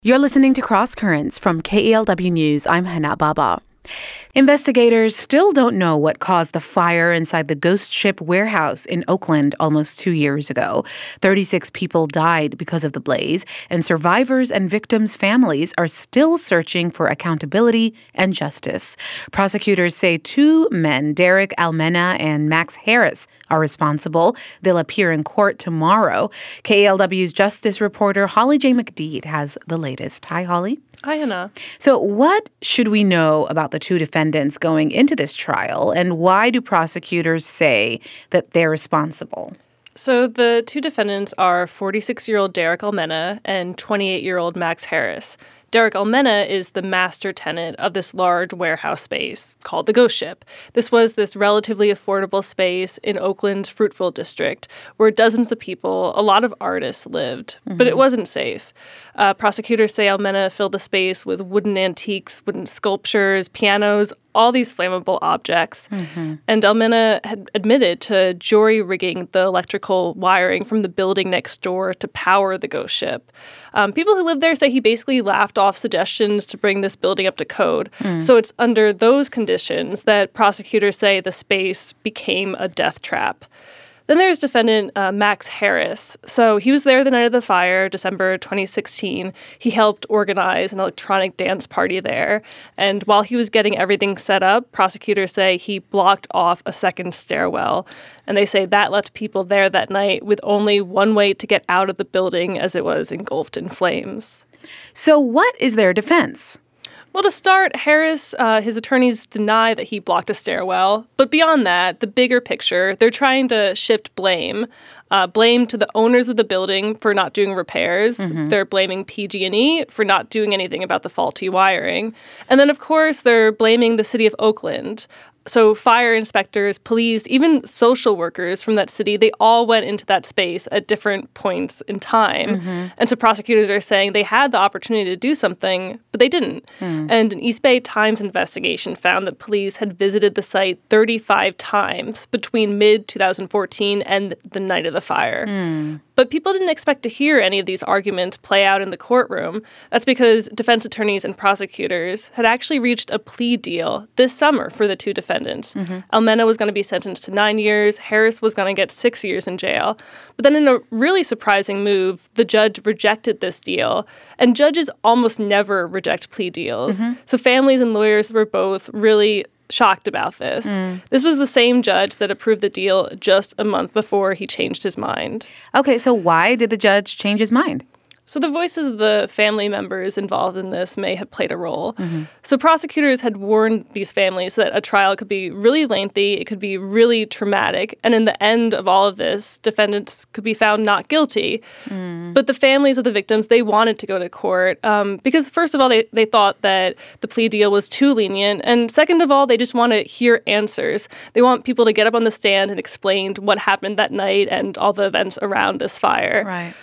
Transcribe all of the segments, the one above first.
You're listening to Cross Currents from KELW News. I'm Hana Baba. Investigators still don't know what caused the fire inside the Ghost Ship warehouse in Oakland almost 2 years ago. 36 people died because of the blaze, and survivors and victims' families are still searching for accountability and justice. Prosecutors say two men, Derek Almena and Max Harris, are responsible. They'll appear in court tomorrow. KELW's justice reporter Holly J. McDeed has the latest. Hi, Holly. Hi, Hannah. So what should we know about the two defendants going into this trial, and why do prosecutors say that they're responsible? So the two defendants are 46-year-old Derek Almena and 28-year-old Max Harris. Derek Almena is the master tenant of this large warehouse space called the Ghost Ship. This was this relatively affordable space in Oakland's Fruitville district where dozens of people, a lot of artists, lived. But it wasn't safe. Prosecutors say Almena filled the space with wooden antiques, wooden sculptures, pianos, all these flammable objects. And Almena had admitted to jury-rigging the electrical wiring from the building next door to power the Ghost Ship. People who lived there say he basically laughed off suggestions to bring this building up to code. So it's under those conditions that prosecutors say the space became a death trap. Then there's defendant Max Harris. So he was there the night of the fire, December 2016. He helped organize an electronic dance party there. And while he was getting everything set up, prosecutors say he blocked off a second stairwell. And they say that left people there that night with only one way to get out of the building as it was engulfed in flames. So what is their defense? Well, to start, Harris, his attorneys deny that he blocked a stairwell. But beyond that, the bigger picture, they're trying to shift blame. Blame to the owners of the building for not doing repairs. They're blaming PG&E for not doing anything about the faulty wiring. And then, of course, they're blaming the city of Oakland. So fire inspectors, police, even social workers from that city, they all went into that space at different points in time. And so prosecutors are saying they had the opportunity to do something, but they didn't. And an East Bay Times investigation found that police had visited the site 35 times between mid-2014 and the night of the fire. But people didn't expect to hear any of these arguments play out in the courtroom. That's because defense attorneys and prosecutors had actually reached a plea deal this summer for the two defendants. Almena was going to be sentenced to 9 years. Harris was going to get 6 years in jail. But then in a really surprising move, the judge rejected this deal. And judges almost never reject plea deals. So families and lawyers were both really shocked about this. This was the same judge that approved the deal just a month before he changed his mind. Okay, so why did the judge change his mind? So the voices of the family members involved in this may have played a role. So prosecutors had warned these families that a trial could be really lengthy, it could be really traumatic, and in the end of all of this, defendants could be found not guilty. But the families of the victims, they wanted to go to court because, first of all, they thought that the plea deal was too lenient, and second of all, they just want to hear answers. They want people to get up on the stand and explain what happened that night and all the events around this fire. Right.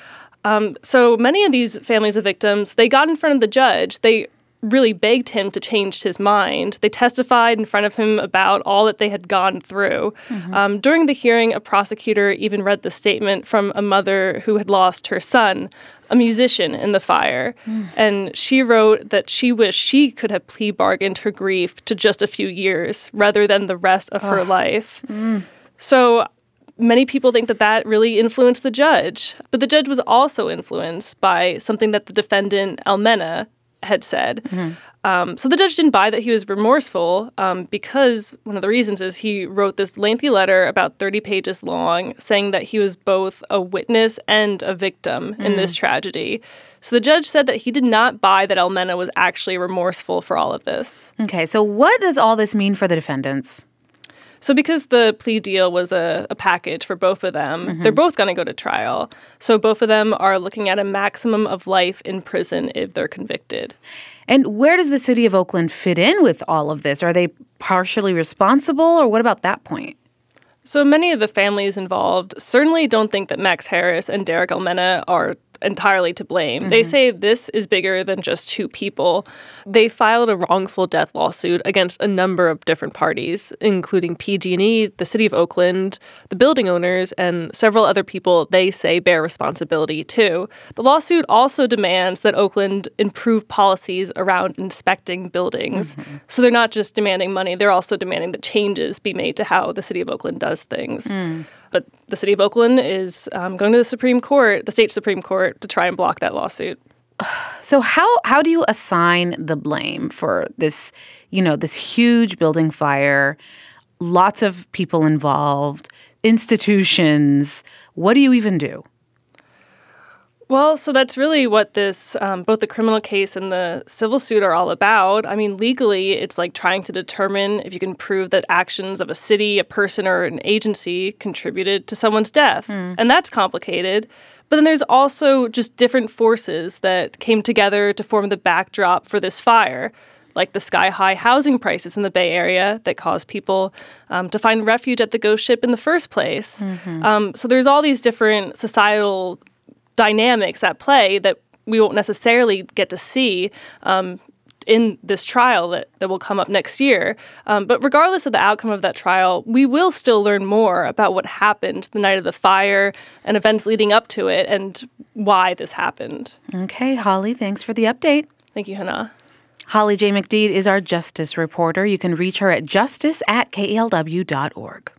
So many of these families of victims, they got in front of the judge. They really begged him to change his mind. They testified in front of him about all that they had gone through. During the hearing, a prosecutor even read the statement from a mother who had lost her son, a musician, in the fire. And she wrote that she wished she could have plea bargained her grief to just a few years rather than the rest of her life. So many people think that that really influenced the judge. But the judge was also influenced by something that the defendant, Almena, had said. So the judge didn't buy that he was remorseful because one of the reasons is he wrote this lengthy letter about 30 pages long saying that he was both a witness and a victim in this tragedy. So the judge said that he did not buy that Almena was actually remorseful for all of this. Okay, so what does all this mean for the defendants? So because the plea deal was a package for both of them, they're both going to go to trial. So both of them are looking at a maximum of life in prison if they're convicted. And where does the city of Oakland fit in with all of this? Are they partially responsible, or what about that point? So many of the families involved certainly don't think that Max Harris and Derek Almena are entirely to blame. They say this is bigger than just two people. They filed a wrongful death lawsuit against a number of different parties, including PG&E, the city of Oakland, the building owners, and several other people they say bear responsibility too. The lawsuit also demands that Oakland improve policies around inspecting buildings. So they're not just demanding money, they're also demanding that changes be made to how the city of Oakland does things. But the city of Oakland is going to the Supreme Court, the state Supreme Court, to try and block that lawsuit. So how do you assign the blame for this, this huge building fire, lots of people involved, institutions? What do you even do? Well, so that's really what this, both the criminal case and the civil suit are all about. I mean, legally, it's like trying to determine if you can prove that actions of a city, a person, or an agency contributed to someone's death. And that's complicated. But then there's also just different forces that came together to form the backdrop for this fire, like the sky-high housing prices in the Bay Area that caused people to find refuge at the ghost ship in the first place. So there's all these different societal dynamics at play that we won't necessarily get to see in this trial that will come up next year. But regardless of the outcome of that trial, we will still learn more about what happened the night of the fire and events leading up to it and why this happened. Okay, Holly, thanks for the update. Thank you, Hannah. Holly J. McDede is our justice reporter. You can reach her at justice@klw.org.